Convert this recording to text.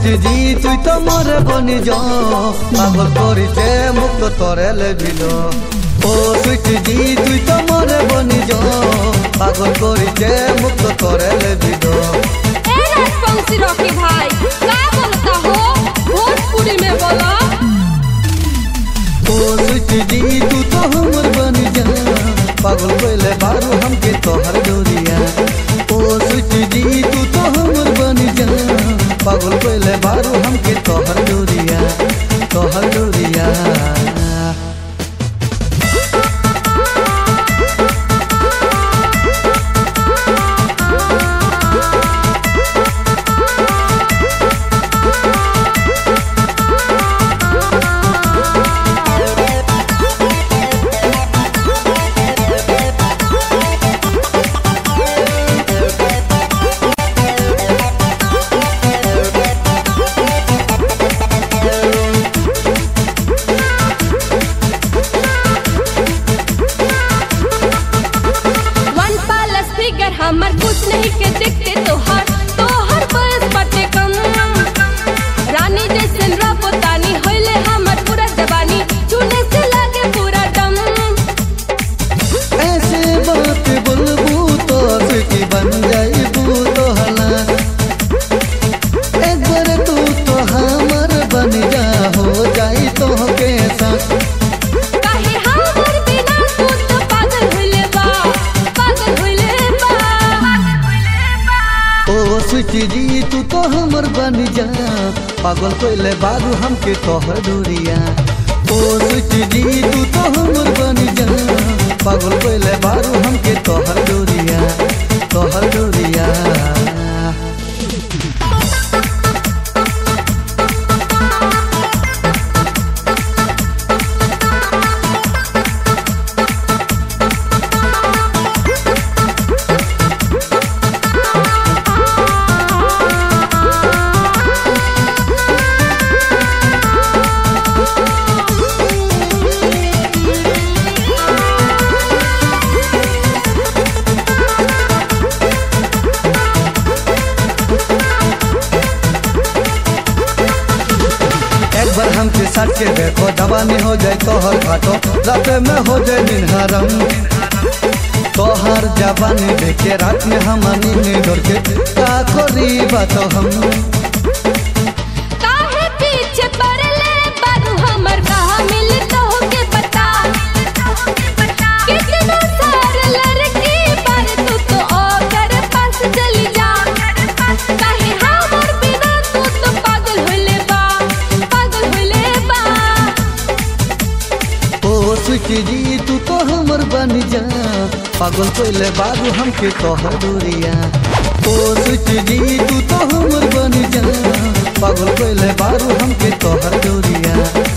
जी तुई तो मोरे बनी जा पागल करिते मुक्त तोरे लेबिल ओ सुइट जी तुई तो मोरे बनी जा पागल करिते मुक्त तोरे लेबिल। ए राजवंशी रॉकी भाई क्या बोलता हो भोजपुरी में बोलो। ओ सुइट जी तू तो हमर बनी जा पागल कोइले बारू हमके तोहर डोरिया ओ सुइट जी तू तो हमर बनी जा पागल कोइले बारू हमके तोहर डोरिया तोहर डोरिया। हमर कुछ नहीं के देखते तोहर बस बाटे कम रानी जैसन रबतानी होइले हमर पूरा जवानी चुने से लागे पूरा दम। ऐसे बात बोलबू तो सुखी बन जाइबू तो हला एक बार तू तो हमर बन जा हो जाई तो के साथ काहे हमर बिना तू तो पागल होइले बा पागल होइले ओ सुची जी तू तो हमर बन जा पागल कोइले बारू हमके तोहर डोरिया ओ सुची जी तू तो हमर बन जा पागल कोइले बारू हमके तोहर डोरिया तोहर डोरिया। एक बार हमके साथ के देखो जवानी हो जाए तोहर घाटो रात में हो जाए निहरम तोहर जवानी देखे रात में हम नींद डर के का करी बात हम काहे पीछे पड़ले बारू हमर कहां मिल तो के बता कितना सार लड़की पर तू तो ओकर पास चली जा काहे हमर बिना तू तो पागल होइले बा पागल होइले बा। ओ सुखी जी तू तो हमर बन जा पागल कोइले बारू हमके तोहर डोरिया ओ सुखी जी तू तो हमर बन जा पागल कोइले बारू हमके तोहर डोरिया।